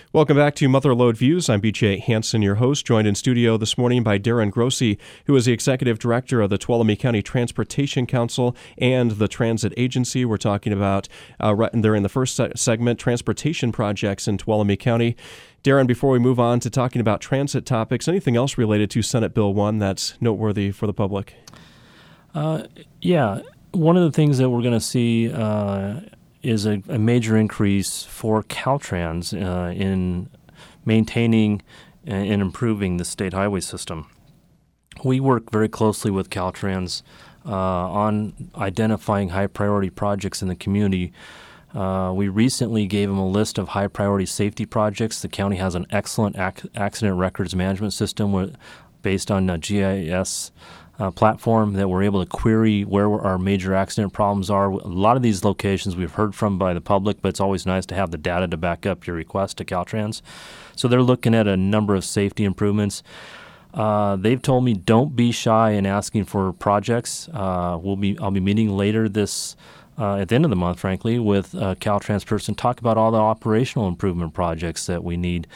Welcome back to Mother Lode Views. I'm BJ Hansen, your host, joined in studio this morning by Darren Grossi, who is the Executive Director of the Tuolumne County Transportation Council and the Transit Agency. We're talking about, during the first segment, transportation projects in Tuolumne County. Darren, before we move on to talking about transit topics, anything else related to Senate Bill 1 that's noteworthy for the public? One of the things that we're going to see is a major increase for Caltrans in maintaining and improving the state highway system. We work very closely with Caltrans on identifying high-priority projects in the community. We recently gave them a list of high-priority safety projects. The county has an excellent accident records management system based on a GIS platform that we're able to query where our major accident problems are. A lot of these locations we've heard from by the public, but it's always nice to have the data to back up your request to Caltrans. So they're looking at a number of safety improvements. They've told me don't be shy in asking for projects. I'll be meeting later at the end of the month, frankly, with a Caltrans person, talk about all the operational improvement projects that we need.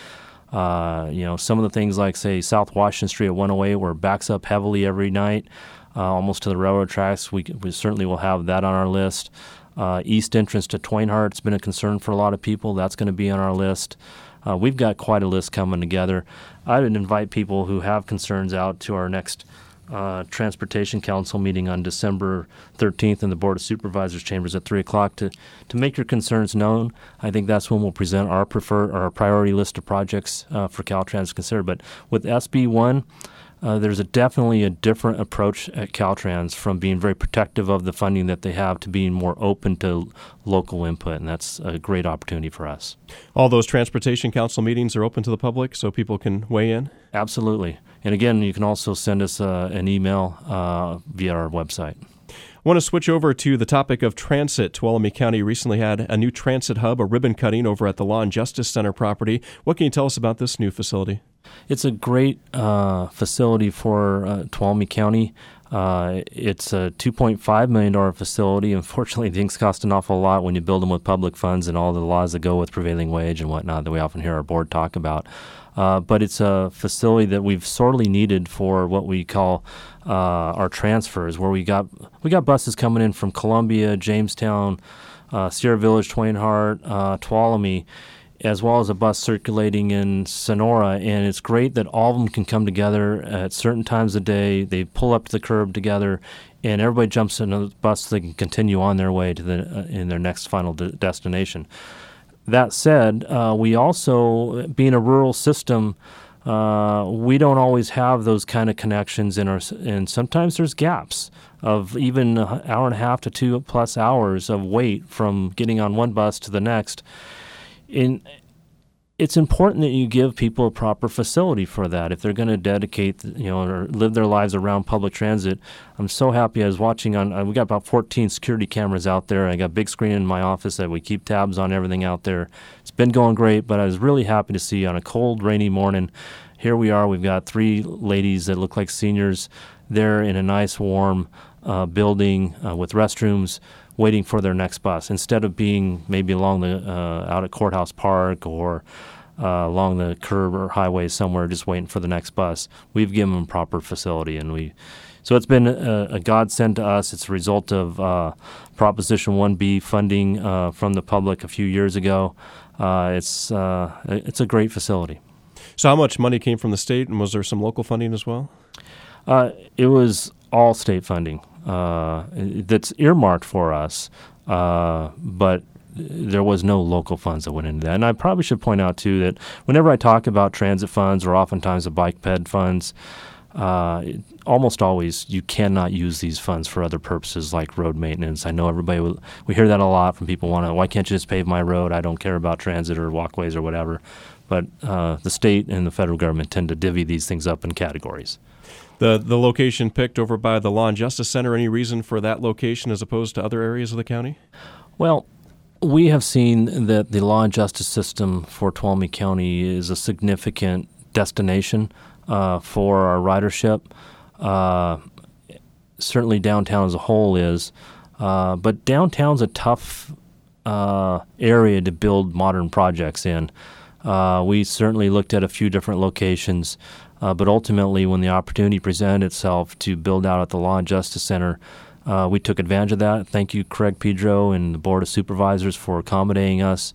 Some of the things like, say, South Washington Street at 108, where it backs up heavily every night, almost to the railroad tracks. We certainly will have that on our list. East entrance to Twainhart's been a concern for a lot of people. That's going to be on our list. We've got quite a list coming together. I would invite people who have concerns out to our next Transportation Council meeting on December 13th in the Board of Supervisors chambers at 3 o'clock to make your concerns known. I think that's when we'll present our priority list of projects for Caltrans to consider. But with SB 1, there's definitely a different approach at Caltrans from being very protective of the funding that they have to being more open to local input, and that's a great opportunity for us. All those Transportation Council meetings are open to the public so people can weigh in? Absolutely. And again, you can also send us an email via our website. I want to switch over to the topic of transit. Tuolumne County recently had a new transit hub, a ribbon cutting over at the Law and Justice Center property. What can you tell us about this new facility? It's a great facility for Tuolumne County. It's a $2.5 million facility. Unfortunately, things cost an awful lot when you build them with public funds and all the laws that go with prevailing wage and whatnot that we often hear our board talk about. But it's a facility that we've sorely needed for what we call our transfers, where we got buses coming in from Columbia, Jamestown, Sierra Village, Twainhart, Tuolumne, as well as a bus circulating in Sonora. And it's great that all of them can come together at certain times of day. They pull up to the curb together, and everybody jumps in a bus so they can continue on their way to in their next final destination. That said, we also, being a rural system, we don't always have those kind of connections and sometimes there's gaps of even an hour and a half to 2+ hours of wait from getting on one bus to the next. It's important that you give people a proper facility for that. If they're going to dedicate, or live their lives around public transit, I'm so happy. I was watching we got about 14 security cameras out there. I got a big screen in my office that we keep tabs on everything out there. It's been going great, but I was really happy to see on a cold, rainy morning, here we are. We've got 3 ladies that look like seniors there in a nice, warm building with restrooms, waiting for their next bus, instead of being maybe along the out at Courthouse Park or along the curb or highway somewhere just waiting for the next bus. We've given them proper facility, so it's been a godsend to us. It's a result of Proposition 1B funding from the public a few years ago. It's a great facility. So how much money came from the state, and was there some local funding as well? It was all state funding that's earmarked for us, but there was no local funds that went into that. And I probably should point out, too, that whenever I talk about transit funds or oftentimes the bike ped funds, almost always you cannot use these funds for other purposes like road maintenance. I know we hear that a lot from people why can't you just pave my road? I don't care about transit or walkways or whatever. But the state and the federal government tend to divvy these things up in categories. The location picked over by the Law and Justice Center, any reason for that location as opposed to other areas of the county? Well, we have seen that the law and justice system for Tuolumne County is a significant destination for our ridership. Certainly downtown as a whole is, but downtown's a tough area to build modern projects in. We certainly looked at a few different locations, but ultimately when the opportunity presented itself to build out at the Law and Justice Center, we took advantage of that. Thank you, Craig Pedro and the Board of Supervisors, for accommodating us.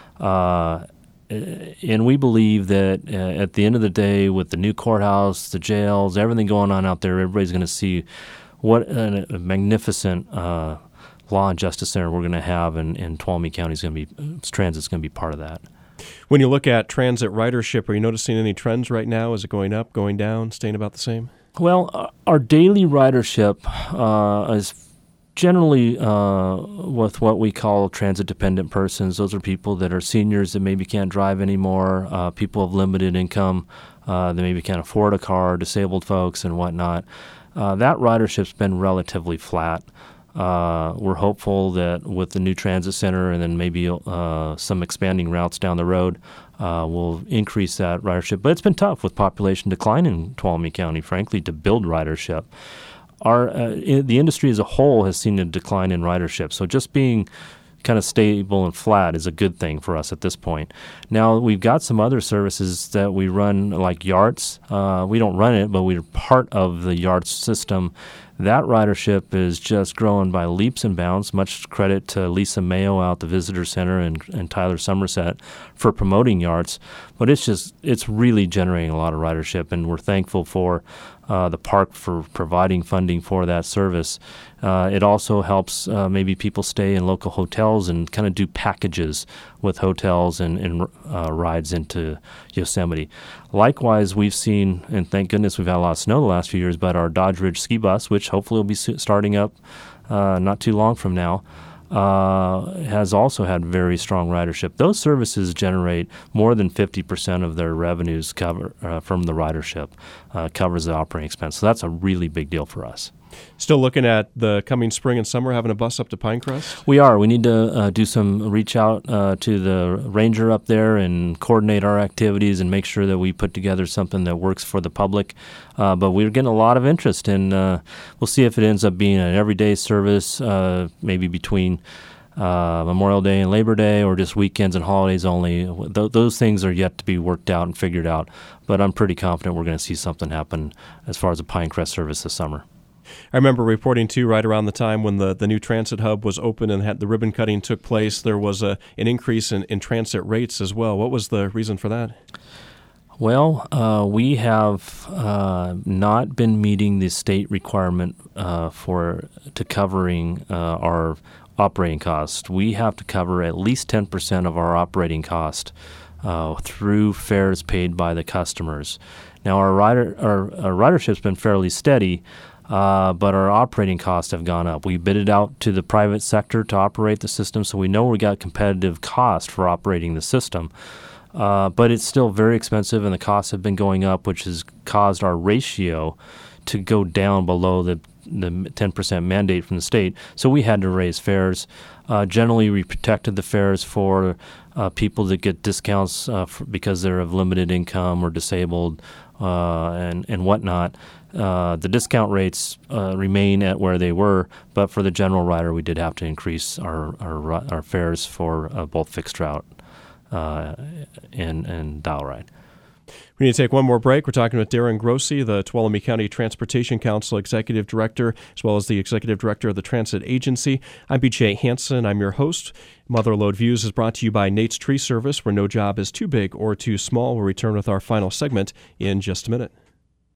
And we believe that at the end of the day, with the new courthouse, the jails, everything going on out there, everybody's going to see what a magnificent Law and Justice Center we're going to have, and Tuolumne County Transit's going to be part of that. When you look at transit ridership, are you noticing any trends right now? Is it going up, going down, staying about the same? Well, our daily ridership is generally with what we call transit-dependent persons. Those are people that are seniors that maybe can't drive anymore, people of limited income that maybe can't afford a car, disabled folks and whatnot. That ridership's been relatively flat. We're hopeful that with the new transit center and then maybe some expanding routes down the road, we'll increase that ridership. But it's been tough with population decline in Tuolumne County, frankly, to build ridership. The industry as a whole has seen a decline in ridership. So just being kind of stable and flat is a good thing for us at this point. Now, we've got some other services that we run, like YARTS. We don't run it, but we're part of the YARTS system. That ridership is just growing by leaps and bounds. Much credit to Lisa Mayo out at the Visitor Center and Tyler Somerset for promoting YARTS. But it's really generating a lot of ridership, and we're thankful for the park for providing funding for that service. It also helps maybe people stay in local hotels and kind of do packages with hotels and rides into Yosemite. Likewise, we've seen, and thank goodness we've had a lot of snow the last few years, but our Dodge Ridge ski bus, which hopefully will be starting up not too long from now, has also had very strong ridership. Those services generate more than 50% of their revenues from the ridership, covers the operating expense. So that's a really big deal for us. Still looking at the coming spring and summer, having a bus up to Pinecrest? We are. We need to do some reach out to the ranger up there and coordinate our activities and make sure that we put together something that works for the public. But we're getting a lot of interest, and we'll see if it ends up being an everyday service, maybe between Memorial Day and Labor Day, or just weekends and holidays only. Those things are yet to be worked out and figured out, but I'm pretty confident we're going to see something happen as far as a Pinecrest service this summer. I remember reporting, too, right around the time when the new transit hub was open and the ribbon cutting took place, there was an increase in transit rates as well. What was the reason for that? Well, we have not been meeting the state requirement to covering our operating cost. We have to cover at least 10% of our operating cost through fares paid by the customers. Now, our ridership's been fairly steady, but our operating costs have gone up. We bid it out to the private sector to operate the system, so we know we got competitive cost for operating the system. But it's still very expensive, and the costs have been going up, which has caused our ratio to go down below the 10% mandate from the state. So we had to raise fares. Generally, we protected the fares for people that get discounts because they're of limited income or disabled and whatnot. The discount rates remain at where they were, but for the general rider, we did have to increase our fares for both fixed route and dial ride. We need to take one more break. We're talking with Darren Grossi, the Tuolumne County Transportation Council Executive Director, as well as the Executive Director of the Transit Agency. I'm BJ Hansen. I'm your host. Motherlode Views is brought to you by Nate's Tree Service, where no job is too big or too small. We'll return with our final segment in just a minute.